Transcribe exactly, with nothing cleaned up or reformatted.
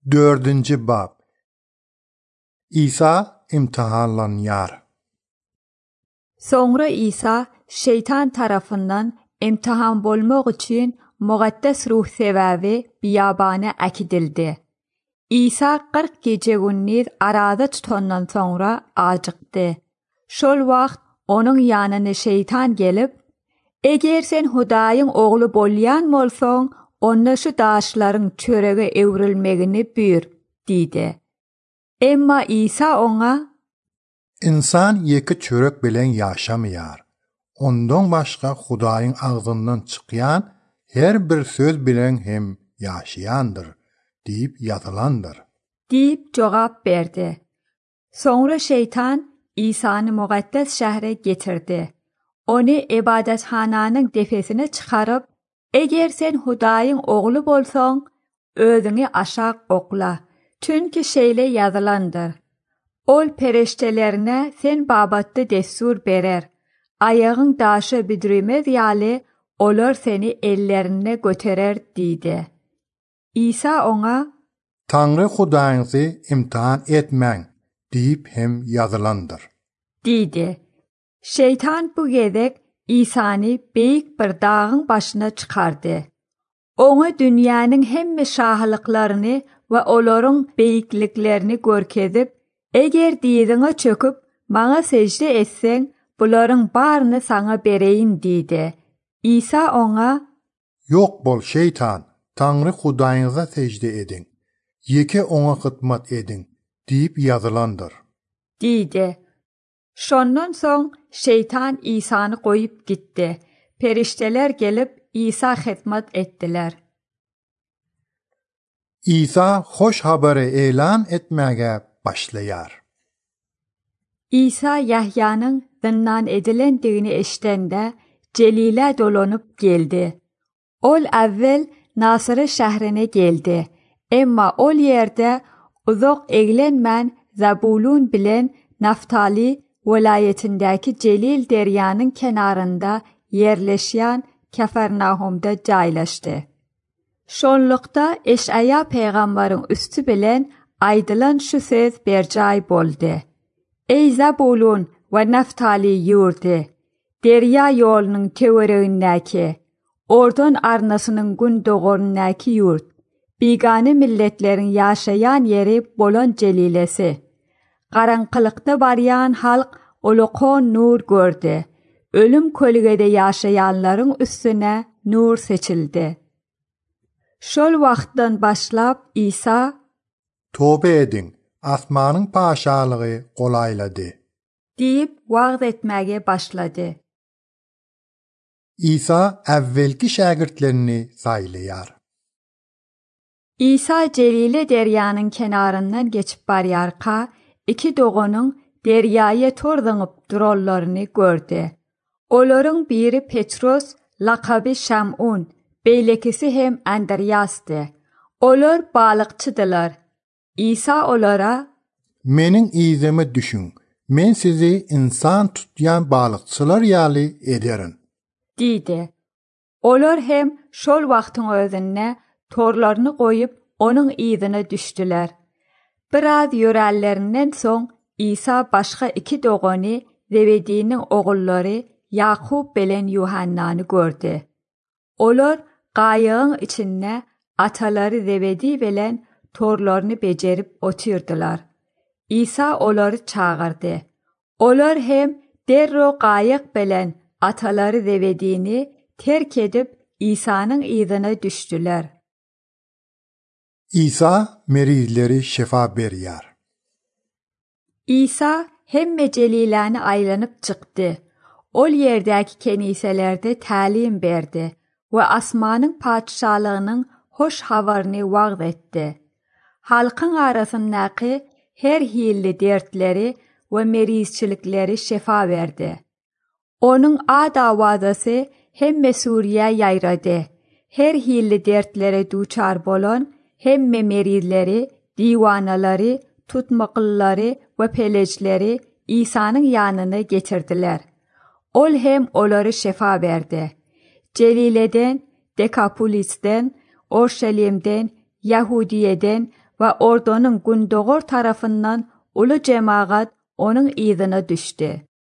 Dördüncü bab. İsa imtihanlanıyor. Sonra İsa şeytan tarafından imtihan bolmak için muqaddes ruh sebebi biyabana akidildi. İsa kırk gece gündüz arada tutandan sonra acıktı. Şol vakt onun yanına şeytan gelip, "Eğer sen Hudayın oğlu bolyan bolsan, onda şu daşların çörege evrilmegini buyur," dedi. Emma İsa ona, "İnsan yeki çörek bilen yaşamayar. Ondan başka Hudayın ağzından çıkayan her bir söz bilen hem yaşayandır," deyip yazılandır. deyip cevap verdi. Sonra şeytan İsa'nı muqaddes şehre getirdi. Onu ibadethananın defesine çıkarıp, "Eğer sen Hudayın oğlu bolsan, özünü aşağı okla. Çünkü şeyle yazılandır. Ol periştelerine sen babatta destur berer. Ayağın daşı bidrimez yali, olur seni ellerine götürür," dedi. İsa ona, "Tanrı Hudayınızı imtihan etmeyin," deyip hem yazılandır. dedi. Şeytan bu gedek İsa'nı büyük bir dağın başına çıkardı. Ona dünyanın hem şahlıklarını ve onların beyikliklerini görkezip, "Eğer dizine çöküp bana secde etsen, bunların barını sana bereyim," dedi. İsa ona, "Yok bol şeytan, Tanrı Hudayınıza secde edin. Yeke ona hizmet edin," deyip yazılandır. dedi. Şondan soň şeytan İsa'nı koyup gitti. Perişteler gelip İsa hizmet ettiler. İsa hoş haberi elan etmeye başlayar. İsa Yahya'nın zindan edilendiğini eşitende Celil'e dolanıp geldi. Ol evvel Nasır'ı şehrine geldi. Emma ol yerde uzak eglenmen Zabulun bilen Naftali velayetindeki Celil deryanın kenarında yerleşen Kafarnaum'da caylaştı. Şonlukta Eşaya peygamberin üstü bilen aydılan şu söz bercay boldu. "Ey Zabulun ve Naftali yurdu, derya yolunun tevereğindeki, oradan arnasının gün doğurundaki yurt, bigane milletlerin yaşayan yeri bolon celilesi. Karanqılıkta barayan halk olukon nur gördü. Ölüm kölgede yaşayanların üstüne nur seçildi." Şol vaxtdan başlap İsa, "Tövbe edin, asmanın paşalığı kolayladı," deyip vaaz etmeye başladı. İsa evvelki şagirdlerini saylayar. İsa Celile deryanın kenarından geçip barıyarka, iki doğunun deryaya tordanıp durollarını gördü. Onların biri Petros, lakabı Şam'un, beylekisi hem Andriyas'tı. Onlar balıkçıdılar. İsa onlara, "Menin izime düşün, men sizi insan tutyan balıkçılar yali ederim," dedi. Onlar hem şol vaktin özünne torlarını koyup onun izine düştüler. Biraz yörellerinden son İsa başka iki doğunu Zebedi'nin oğulları Yakub bilen Yuhanna'nı gördü. Onlar qayığın içinde ataları Zebedi bilen torlarını becerip oturdular. İsa onları çağırdı. Onlar hem derro qayıq bilen ataları Zebedi'ni terk edip İsa'nın izine düştüler. İsa merizleri şefa beriyar. İsa hem Celil'ani aylanıp çıktı. Ol yerdeki keniselerde talim verdi ve asmanın padişahlığının hoş havarını vaaz etti. Halkın arasındaki her hilli dertleri ve merizçilikleri şefa verdi. Onun a davadası hem Suriye yayradı. Her hilli dertlere duçar bolan hem merizleri, divanaları, tutmaklıları ve pelecleri İsa'nın yanına getirdiler. Ol hem onları şefa verdi. Celile'den, Dekapolis'ten, Orşalim'den, Yahudiye'den ve ordunun gündoğur tarafından ulu cemaat onun izine düştü.